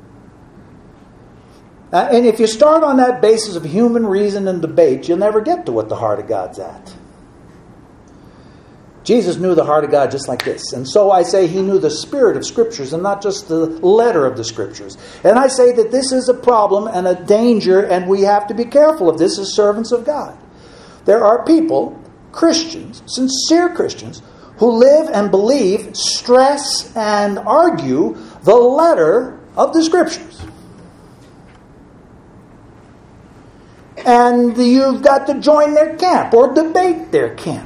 Uh, and if you start on that basis of human reason and debate, you'll never get to what the heart of God's at. Jesus knew the heart of God just like this. And so I say he knew the spirit of Scriptures and not just the letter of the Scriptures. And I say that this is a problem and a danger, and we have to be careful of this as servants of God. There are people, Christians, sincere Christians, who live and believe, stress and argue the letter of the Scriptures. And you've got to join their camp or debate their camp.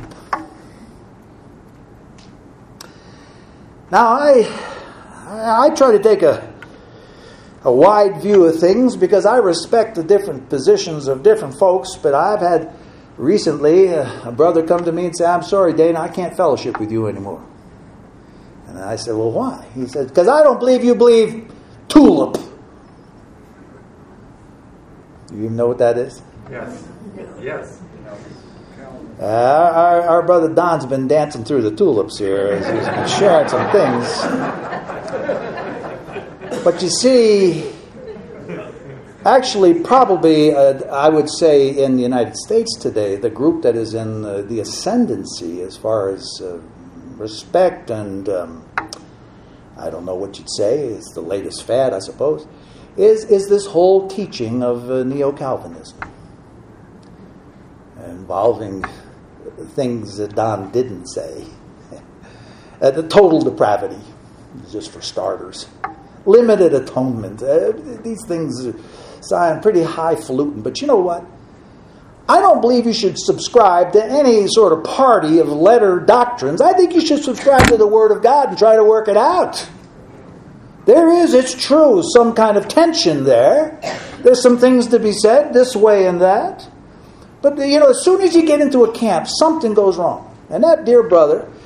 Now, I I try to take a a wide view of things because I respect the different positions of different folks, but I've had recently a, a brother come to me and say, I'm sorry, Dana, I can't fellowship with you anymore. And I said, well, why? He said, because I don't believe you believe tulip. You even know what that is? Yes. Yes. Uh, our, our brother Don's been dancing through the tulips here. He's been sharing some things. But you see, actually, probably, uh, I would say in the United States today, the group that is in uh, the ascendancy as far as uh, respect and, um, I don't know what you'd say, it's the latest fad, I suppose, is, is this whole teaching of uh, Neo-Calvinism. Involving things that Don didn't say. Uh, the total depravity, just for starters. Limited atonement. Uh, these things sound pretty highfalutin. But you know what? I don't believe you should subscribe to any sort of party of letter doctrines. I think you should subscribe to the Word of God and try to work it out. There is, it's true, some kind of tension there. There's some things to be said this way and that. But, you know, as soon as you get into a camp, something goes wrong. And that dear brother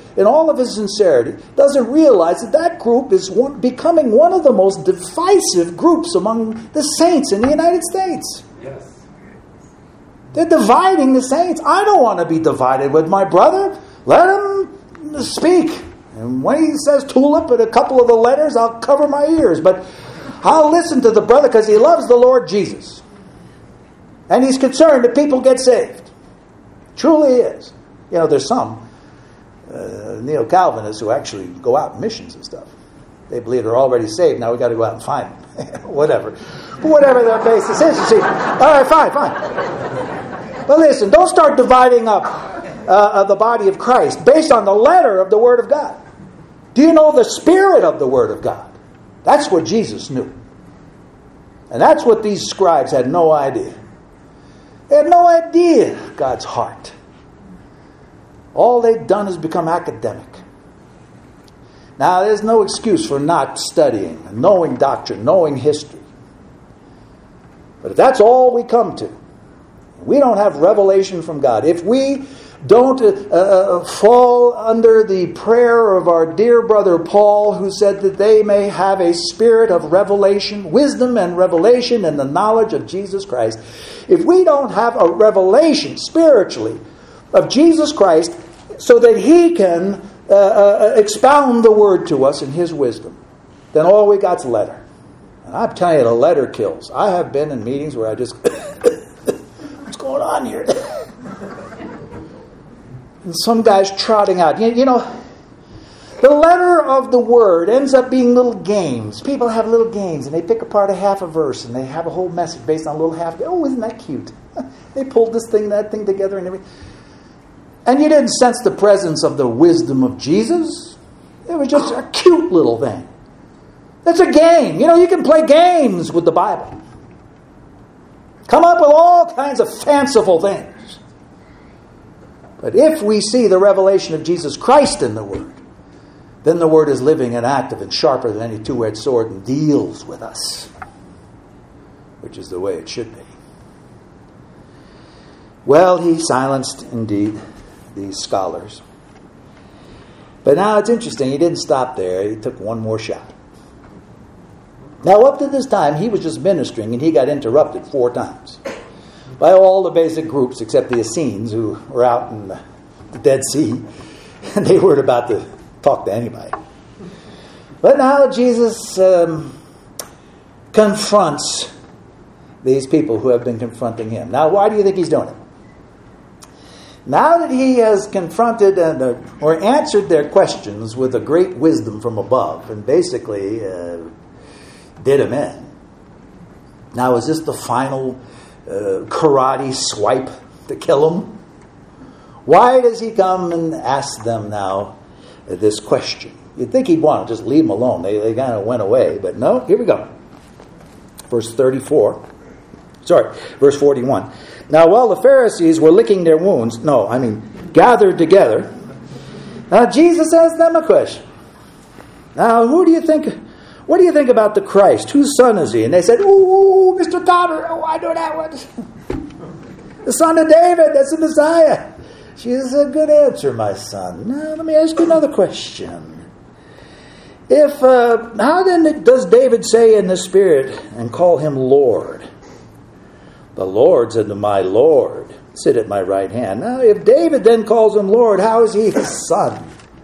in all of his sincerity, doesn't realize that that group is one, becoming one of the most divisive groups among the saints in the United States. Yes. They're dividing the saints. I don't want to be divided with my brother. Let him speak. And when he says tulip in a couple of the letters, I'll cover my ears. But I'll listen to the brother because he loves the Lord Jesus. And he's concerned that people get saved. Truly is. You know, there's some uh, neo-Calvinists who actually go out in missions and stuff. They believe they're already saved. Now we got to go out and find them. Whatever. But whatever their basis is, you see. All right, fine, fine. But listen, don't start dividing up uh, the body of Christ based on the letter of the Word of God. Do you know the spirit of the Word of God? That's what Jesus knew. And that's what these scribes had no idea. They had no idea God's heart. All they've done is become academic. Now, there's no excuse for not studying, knowing doctrine, knowing history. But if that's all we come to, we don't have revelation from God. If we don't uh, uh, fall under the prayer of our dear brother Paul, who said that they may have a spirit of revelation, wisdom and revelation and the knowledge of Jesus Christ. If we don't have a revelation spiritually of Jesus Christ so that he can uh, uh, expound the word to us in his wisdom, then all we got's letter. And I'm telling you, the letter kills. I have been in meetings where I just, what's going on here? And some guy's trotting out. You, you know, the letter of the word ends up being little games. People have little games, and they pick apart a half a verse, and they have a whole message based on a little half. Oh, isn't that cute? They pulled this thing, that thing together, and everything. And you didn't sense the presence of the wisdom of Jesus. It was just a cute little thing. That's a game. You know, you can play games with the Bible. Come up with all kinds of fanciful things. But if we see the revelation of Jesus Christ in the Word, then the Word is living and active and sharper than any two-edged sword and deals with us, which is the way it should be. Well, he silenced, indeed, these scholars. But now it's interesting, he didn't stop there. He took one more shot. Now, up to this time, he was just ministering, and he got interrupted four times by all the basic groups except the Essenes, who were out in the, the Dead Sea, and they weren't about to talk to anybody. But now Jesus um, confronts these people who have been confronting him. Now, why do you think he's doing it? Now that he has confronted and, uh, or answered their questions with a great wisdom from above, and basically uh, did them in. Now, is this the final uh, karate swipe to kill him? Why does he come and ask them now uh, this question? You'd think he'd want to just leave them alone. They, they kind of went away. But no, here we go. Verse thirty-four. Sorry, verse forty-one. Now, while the Pharisees were licking their wounds, no, I mean, gathered together, now Jesus asked them a question. Now, who do you think, what do you think about the Christ? Whose son is he? And they said, ooh, Mister Cotter, oh, I know that one. The son of David, that's the Messiah. She is a good answer, my son. Now, let me ask you another question. If, uh, how then does David say in the Spirit and call him Lord? The Lord said to my Lord, sit at my right hand. Now, if David then calls him Lord, how is he his son?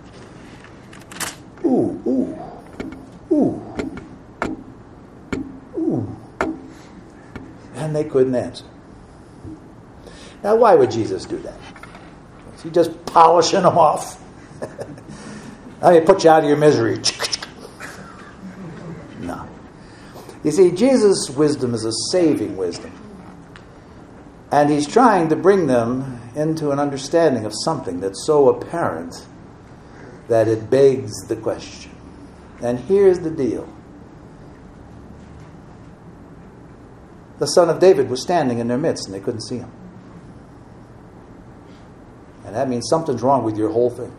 Ooh, ooh, ooh, ooh. And they couldn't answer. Now, why would Jesus do that? Is he just polishing them off? Let me put you out of your misery. No. You see, Jesus' wisdom is a saving wisdom. And he's trying to bring them into an understanding of something that's so apparent that it begs the question. And here's the deal. The son of David was standing in their midst and they couldn't see him. And that means something's wrong with your whole thing.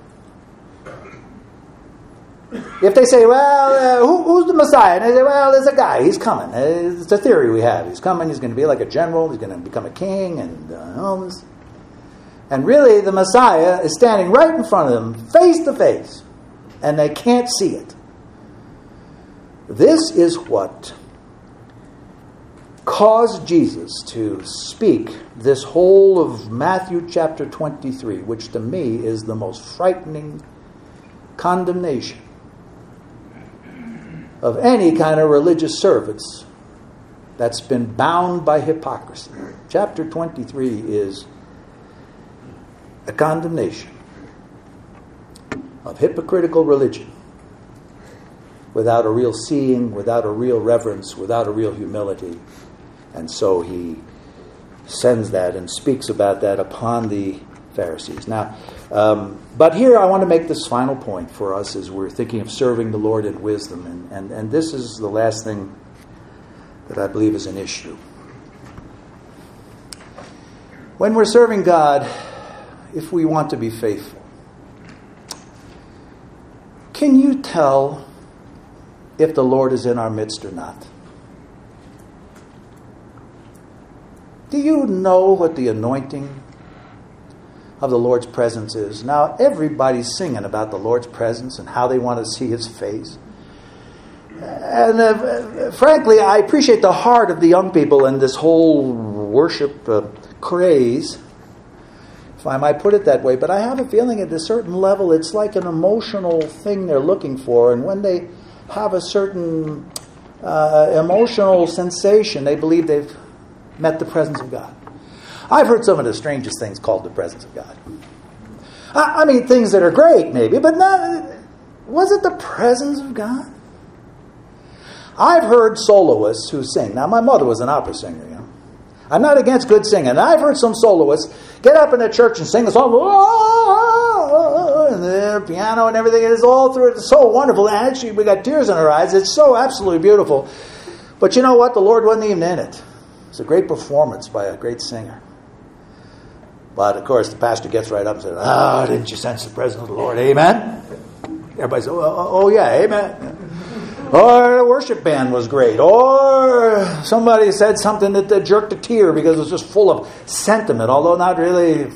If they say, well, uh, who, who's the Messiah? And they say, well, there's a guy. He's coming. It's a theory we have. He's coming. He's going to be like a general. He's going to become a king and uh, all this. And really, the Messiah is standing right in front of them, face to face, and they can't see it. This is what caused Jesus to speak this whole of Matthew chapter twenty-three, which to me is the most frightening condemnation of any kind of religious service that's been bound by hypocrisy. Chapter twenty-three is a condemnation of hypocritical religion without a real seeing, without a real reverence, without a real humility. And so he sends that and speaks about that upon the Pharisees. Now, um, but here I want to make this final point for us as we're thinking of serving the Lord in wisdom. And, and, and this is the last thing that I believe is an issue. When we're serving God, if we want to be faithful, can you tell if the Lord is in our midst or not? Do you know what the anointing of the Lord's presence is? Now, everybody's singing about the Lord's presence and how they want to see His face. And uh, frankly, I appreciate the heart of the young people in this whole worship uh, craze, if I might put it that way. But I have a feeling at a certain level, it's like an emotional thing they're looking for. And when they have a certain uh, emotional sensation, they believe they've met the presence of God. I've heard some of the strangest things called the presence of God. I, I mean, things that are great, maybe, but not. Was it the presence of God? I've heard soloists who sing. Now, my mother was an opera singer, you know. I'm not against good singing. And I've heard some soloists get up in a church and sing a song, and the piano and everything. It is all through. It's so wonderful. And actually, we got tears in our eyes. It's so absolutely beautiful. But you know what? The Lord wasn't even in it. It's a great performance by a great singer. But, of course, the pastor gets right up and says, "Ah, oh, didn't you sense the presence of the Lord? Amen?" Everybody says, oh, oh, yeah, amen. Or the worship band was great. Or somebody said something that, that jerked a tear because it was just full of sentiment, although not really,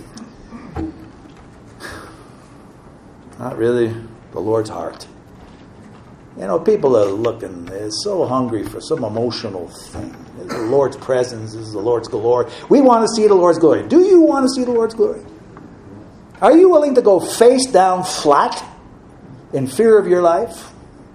not really the Lord's heart. You know, people are looking, they're so hungry for some emotional thing. The Lord's presence is the Lord's glory. We want to see the Lord's glory. Do you want to see the Lord's glory? Are you willing to go face down flat in fear of your life?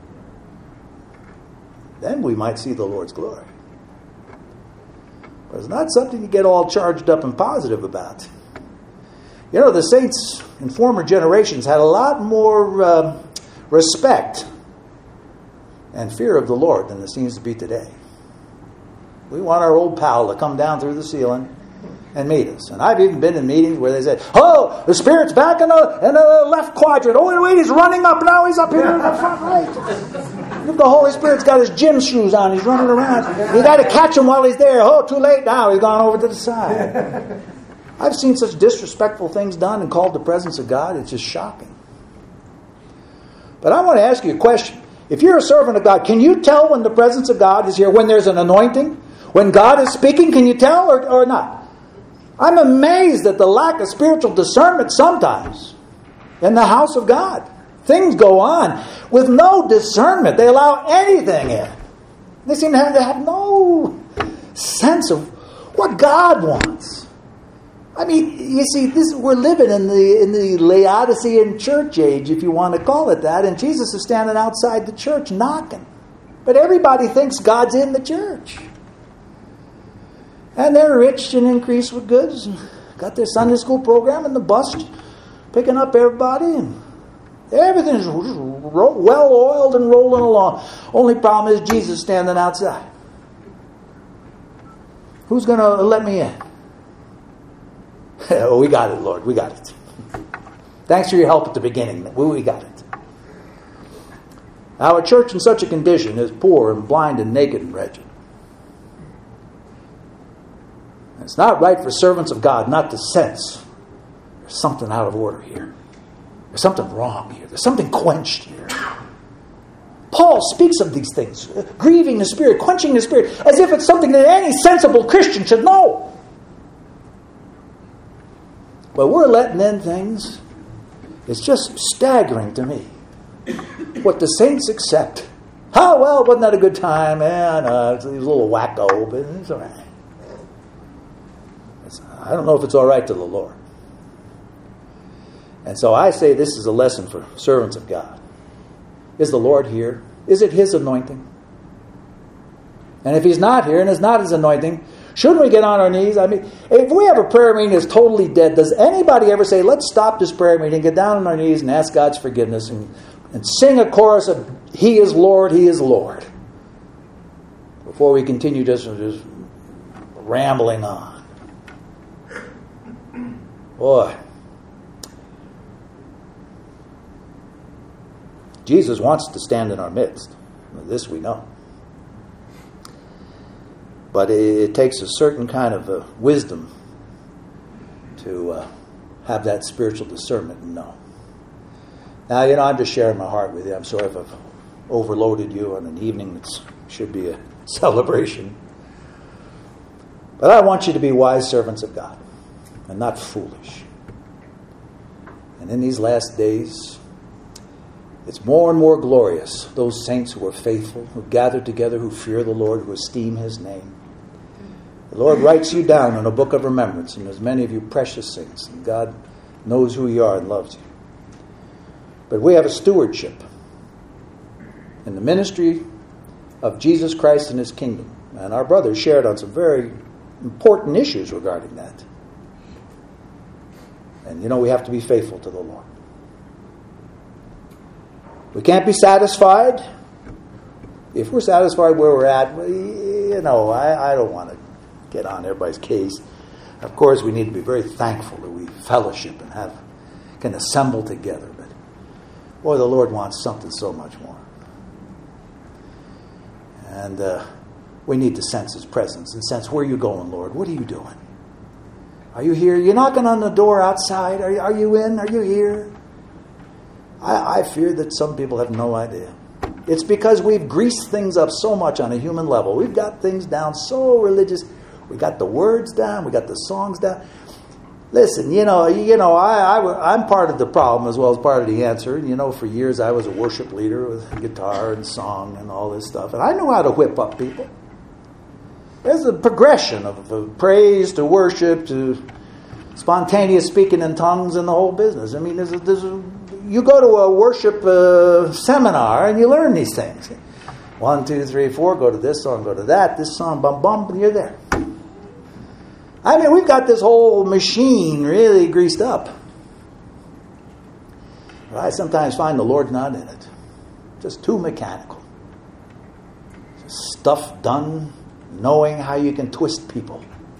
Then we might see the Lord's glory. But it's not something you get all charged up and positive about. You know, the saints in former generations had a lot more uh, respect and fear of the Lord than there seems to be today. We want our old pal to come down through the ceiling and meet us. And I've even been in meetings where they said, "Oh, the Spirit's back in the, in the left quadrant. Oh, wait, he's running up. Now he's up here in the front right." The Holy Spirit's got his gym shoes on. He's running around. You got to catch him while he's there. Oh, too late now. He's gone over to the side. I've seen such disrespectful things done and called the presence of God. It's just shocking. But I want to ask you a question. If you're a servant of God, can you tell when the presence of God is here, when there's an anointing? When God is speaking, can you tell or, or not? I'm amazed at the lack of spiritual discernment sometimes in the house of God. Things go on with no discernment. They allow anything in. They seem to have, to have no sense of what God wants. I mean, you see, this we're living in the in the Laodicean church age, if you want to call it that, and Jesus is standing outside the church knocking. But everybody thinks God's in the church. And they're rich and increased with goods, and got their Sunday school program and the bus picking up everybody, and everything's well oiled and rolling along. Only problem is Jesus standing outside. Who's going to let me in? Oh, we got it, Lord. We got it. Thanks for your help at the beginning. We got it. Now, a church in such a condition is poor and blind and naked and wretched. It's not right for servants of God not to sense there's something out of order here. There's something wrong here. There's something quenched here. Paul speaks of these things, grieving the Spirit, quenching the Spirit, as if it's something that any sensible Christian should know. But we're letting in things. It's just staggering to me what the saints accept. Oh, well, wasn't that a good time? Yeah, no, it was a little wacko, but it's all right. It's, I don't know if it's all right to the Lord. And so I say this is a lesson for servants of God. Is the Lord here? Is it His anointing? And if He's not here and it's not His anointing, shouldn't we get on our knees? I mean, if we have a prayer meeting that's totally dead, does anybody ever say, let's stop this prayer meeting, get down on our knees and ask God's forgiveness and, and sing a chorus of He is Lord, He is Lord, before we continue just, just rambling on? Boy. Jesus wants to stand in our midst. This we know. But it, it takes a certain kind of uh, wisdom to uh, have that spiritual discernment and know. Now, you know, I'm just sharing my heart with you. I'm sorry if I've overloaded you on an evening that should be a celebration. But I want you to be wise servants of God and not foolish. And in these last days, it's more and more glorious, those saints who are faithful, who gather together, who fear the Lord, who esteem His name. The Lord writes you down in a book of remembrance, and there's many of you precious saints, and God knows who you are and loves you. But we have a stewardship in the ministry of Jesus Christ and His kingdom. And our brothers shared on some very important issues regarding that. And you know, we have to be faithful to the Lord. We can't be satisfied. If we're satisfied where we're at, you know, I, I don't want to get on everybody's case. Of course, we need to be very thankful that we fellowship and have can assemble together. But boy, the Lord wants something so much more. And uh, we need to sense His presence and sense, where are you going, Lord? What are you doing? Are you here? You're knocking on the door outside. Are you, are you in? Are you here? I, I fear that some people have no idea. It's because we've greased things up so much on a human level. We've got things down so religious. We got the words down. We got the songs down. Listen, you know, you know, I, I, I'm part of the problem as well as part of the answer. You know, for years I was a worship leader with guitar and song and all this stuff. And I knew how to whip up people. There's a progression of, of praise to worship to spontaneous speaking in tongues and the whole business. I mean, there's a, there's a, you go to a worship uh, seminar and you learn these things. One, two, three, four, go to this song, go to that, this song, bum, bum, and you're there. I mean, we've got this whole machine really greased up. But I sometimes find the Lord's not in it. Just too mechanical. Just stuff done, knowing how you can twist people.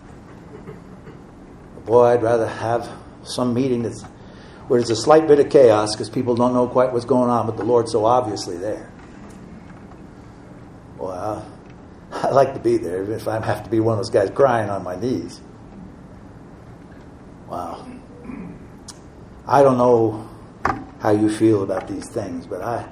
Boy, I'd rather have some meeting that's where there's a slight bit of chaos because people don't know quite what's going on, but the Lord's so obviously there. Well, I like to be there, even if I have to be one of those guys crying on my knees. Wow. I don't know how you feel about these things, but I,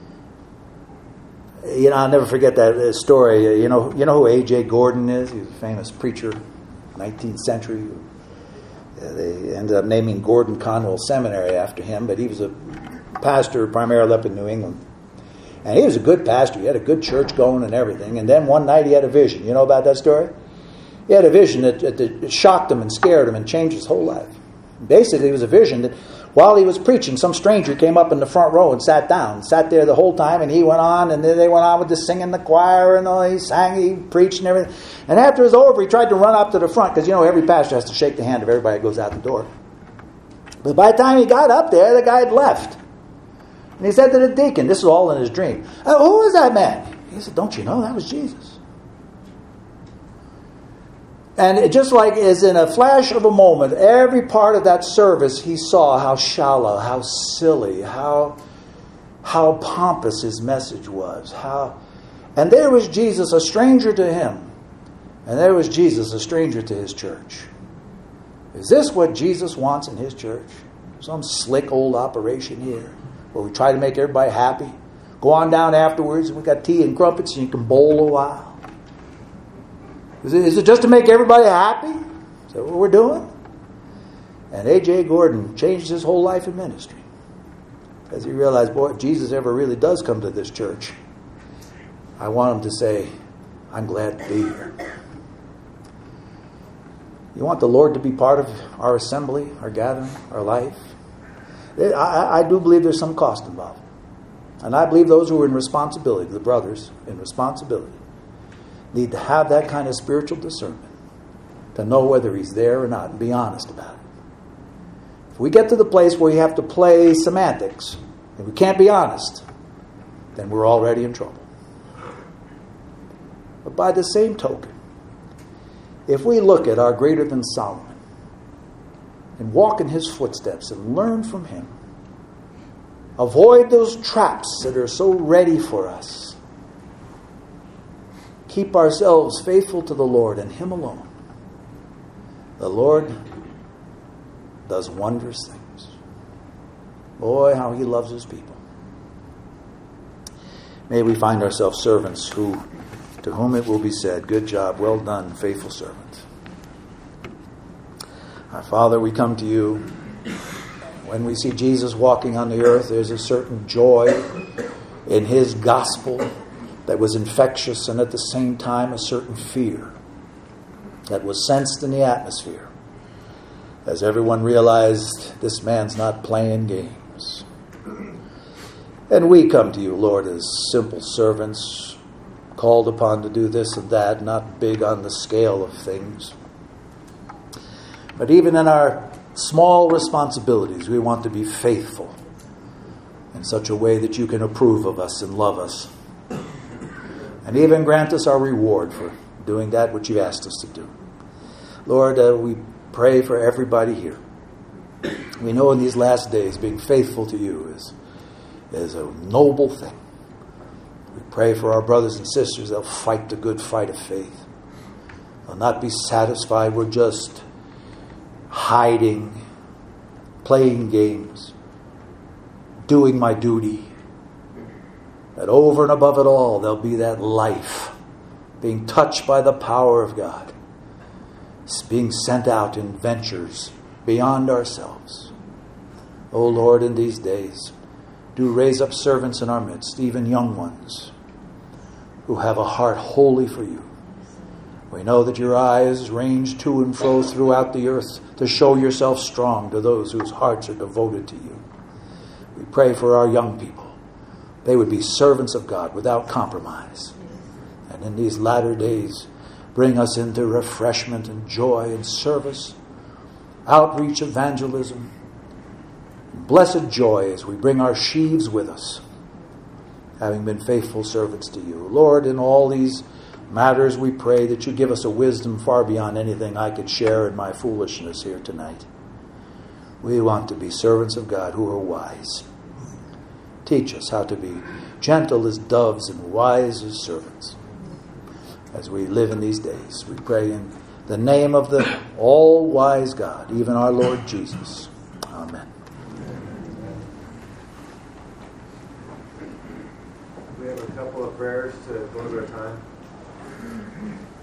you know, I'll never forget that story. You know, you know who A J Gordon is? He was a famous preacher, nineteenth century. They ended up naming Gordon Conwell Seminary after him, but he was a pastor primarily up in New England. And he was a good pastor. He had a good church going and everything. And then one night he had a vision. You know about that story? He had a vision that, that, that shocked him and scared him and changed his whole life. Basically, it was a vision that while he was preaching, some stranger came up in the front row and sat down. Sat there the whole time, and he went on, and then they went on with the singing the choir, and all, he sang, he preached and everything. And after it was over, he tried to run up to the front, because, you know, every pastor has to shake the hand of everybody that goes out the door. But by the time he got up there, the guy had left. And he said to the deacon, this is all in his dream, oh, who is that man? He said, don't you know, that was Jesus. And it just like as in a flash of a moment, every part of that service, he saw how shallow, how silly, how how pompous his message was. How, and there was Jesus, a stranger to him. And there was Jesus, a stranger to his church. Is this what Jesus wants in his church? Some slick old operation here where we try to make everybody happy. Go on down afterwards, we got tea and crumpets and you can bowl a while. Is it, is it just to make everybody happy? Is that what we're doing? And A J Gordon changed his whole life in ministry as he realized, boy, if Jesus ever really does come to this church, I want him to say, I'm glad to be here. You want the Lord to be part of our assembly, our gathering, our life? I, I do believe there's some cost involved. And I believe those who are in responsibility, the brothers in responsibility, need to have that kind of spiritual discernment to know whether he's there or not and be honest about it. If we get to the place where you have to play semantics and we can't be honest, then we're already in trouble. But by the same token, if we look at our greater than Solomon and walk in his footsteps and learn from him, avoid those traps that are so ready for us, keep ourselves faithful to the Lord and him alone, the Lord does wondrous things. Boy, how he loves his people. May we find ourselves servants who, to whom it will be said, good job, well done, faithful servant. Our Father, we come to you. When we see Jesus walking on the earth, there's a certain joy in his gospel that was infectious, and at the same time a certain fear that was sensed in the atmosphere as everyone realized this man's not playing games. And we come to you, Lord, as simple servants, called upon to do this and that, not big on the scale of things. But even in our small responsibilities, we want to be faithful in such a way that you can approve of us and love us. And even grant us our reward for doing that which you asked us to do. Lord, uh, we pray for everybody here. We know in these last days being faithful to you is, is a noble thing. We pray for our brothers and sisters. They'll fight the good fight of faith. They'll not be satisfied with just hiding, playing games, doing my duty. That over and above it all, there'll be that life, being touched by the power of God, being sent out in ventures beyond ourselves. O Lord, in these days, do raise up servants in our midst, even young ones, who have a heart wholly for you. We know that your eyes range to and fro throughout the earth to show yourself strong to those whose hearts are devoted to you. We pray for our young people. They would be servants of God without compromise. And in these latter days, bring us into refreshment and joy and service, outreach, evangelism, blessed joy as we bring our sheaves with us, having been faithful servants to you. Lord, in all these matters, we pray that you give us a wisdom far beyond anything I could share in my foolishness here tonight. We want to be servants of God who are wise. Teach us how to be gentle as doves and wise as servants as we live in these days. We pray in the name of the all-wise God, even our Lord Jesus. Amen. We have a couple of prayers to close our time.